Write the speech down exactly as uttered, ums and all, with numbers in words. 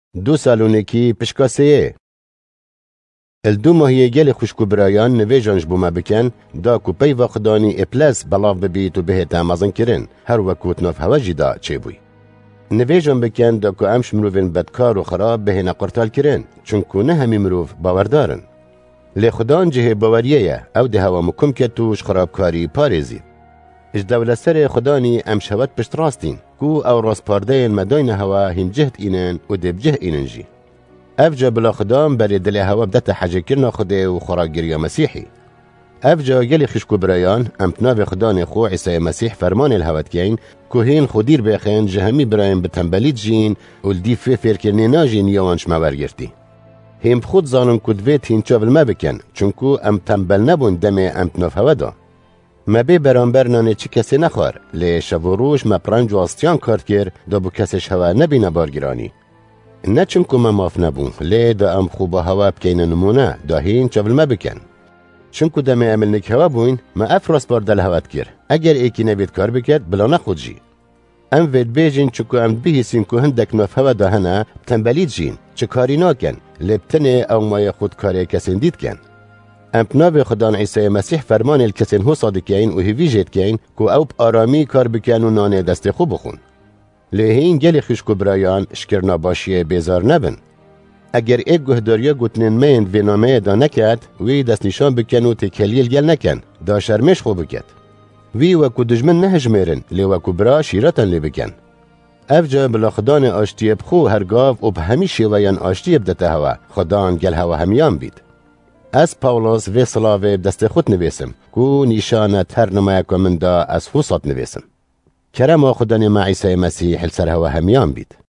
دو سالونکی پشکاسیه. الدو ماهی گل خوشکو برایان نویجانش بوما بکن دا کوپی و خدانی اپلس بلاف ببیت و بهت امازن کرن هر وکوت ناف هوا جدا چه بوی. نویجان بکن دا که امش مروفین بدکار و خراب به نقرتال کرن چونکو نه همی مروف باوردارن. لی خدان جه باوریه او ده هوا مکم که توش خرابکاری پارزید. اج دولت سر خدانی امشوت پشت راستین کو او راست پاردین مداین هوا هم جهت اینن و دب جه اینن جی. افجا بلا خدام بری دل هوا بدت حاجه کرنا خده و خراگیری مسیحی. افجا گلی خشکو برایان امتناو خدان خو عیسی مسیح فرمان الهوت کین که هین خودیر بخین جهمی برایم بتنبلیت جین و لدی فی فرکرنی ناجین یوانش مورگرتی. هم خود زانم کدویت هین چاول ما بکن چونکو ام تنبل نبون دم امتناف هوا دا. ما بی برانبر نانه چی کسی نخوار لی شب و روش ما پرنج و آستیان کارد کر دا بو کسیش هوا نبی نبارگرانی. نه چونکو ما ماف نبون لی دا ام خوبا هوا بکین نمونه دا هین چاول ما بکن. چونکو دم عمل نک هوا بوین ما افراس بار دل هوات کر. اگر ایکی نبید کار بکد بلا نخود جی. ام وید بیجین چونکو ام بیهیسین که هندک ناف هوا دا هنه تنبلید جین چه کاری ناکن لبتنه او مای خود کاری کسین دید کن. ام پناو خدان عیسی مسیح فرمان الکسین هو صادقین و هیوی جید کن که او بآرامی کار بکن و نانه دست خوب بخون. لهین گلی خشکو برایان شکرنا باشیه بیزار نبن. اگر ایک گهداریا گوتنین میند و نامه دا نکد وی دست نشان بکن و تکلیل گل نکن دا شرمش خوب بکد. وی وکو دجمن نهجمیرن لی وکو برا شیرتن لی بکن. افجا بلا خدان آشتیب خو هرگاف و به همیشه ویان آشتیب دته هوا خدان گل هوا همیان بید. از پاولوس و صلاوه دست خود نویسم کو نشانه تر نمایک من دا از فوسات نویسم. کرم خدان ما عیسی مسیح سر هوا همیان بید.